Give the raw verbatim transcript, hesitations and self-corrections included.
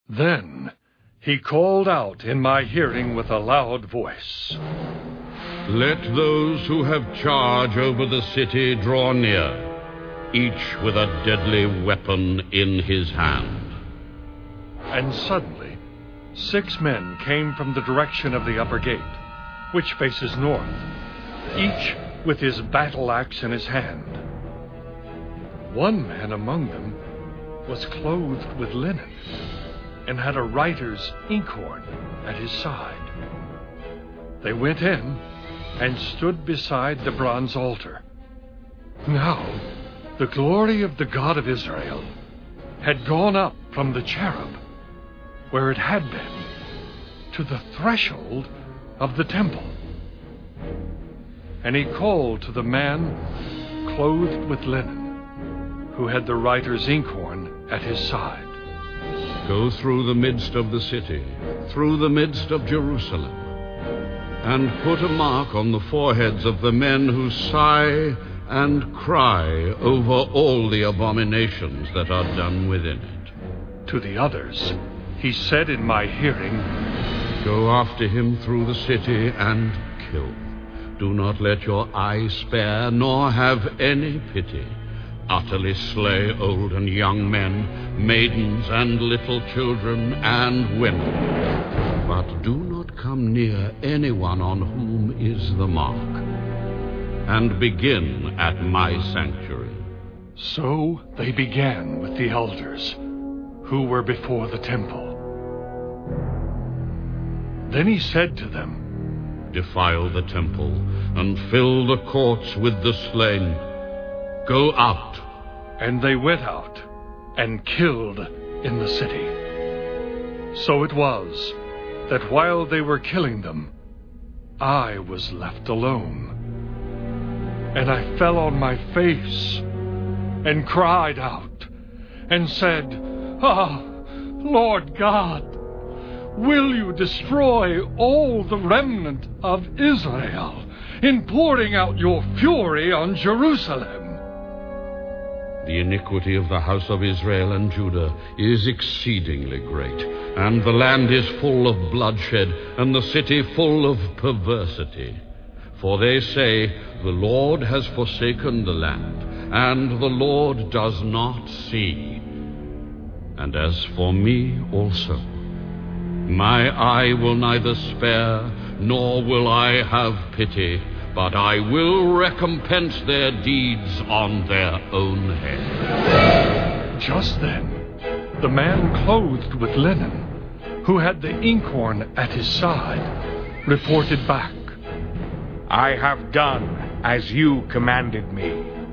Then he called out in my hearing with a loud voice, "Let those who have charge over the city draw near, each with a deadly weapon in his hand." And suddenly six men came from the direction of the upper gate, which faces north, each with his battle axe in his hand. One man among them was clothed with linen, and had a writer's inkhorn at his side. They went in and stood beside the bronze altar. Now the glory of the God of Israel had gone up from the cherub, where it had been, to the threshold of the temple. And he called to the man clothed with linen, who had the writer's inkhorn at his side. "Go through the midst of the city, through the midst of Jerusalem, and put a mark on the foreheads of the men who sigh and cry over all the abominations that are done within it." To the others he said in my hearing, "Go after him through the city and kill. Do not let your eye spare, nor have any pity. Utterly slay old and young men, maidens and little children and women. But do not come near anyone on whom is the mark. And begin at my sanctuary." So they began with the elders, who were before the temple. Then he said to them, "Defile the temple, and fill the courts with the slain. Go out." And they went out and killed in the city. So it was that while they were killing them, I was left alone. And I fell on my face and cried out and said, "Ah, Lord God, will you destroy all the remnant of Israel in pouring out your fury on Jerusalem?" The iniquity of the house of Israel and Judah is exceedingly great, and the land is full of bloodshed, and the city full of perversity. For they say, "The Lord has forsaken the land, and the Lord does not see." And as for me also, my eye will neither spare, nor will I have pity, but I will recompense their deeds on their own head. Just then, the man clothed with linen, who had the inkhorn at his side, reported back, "I have done as you commanded me.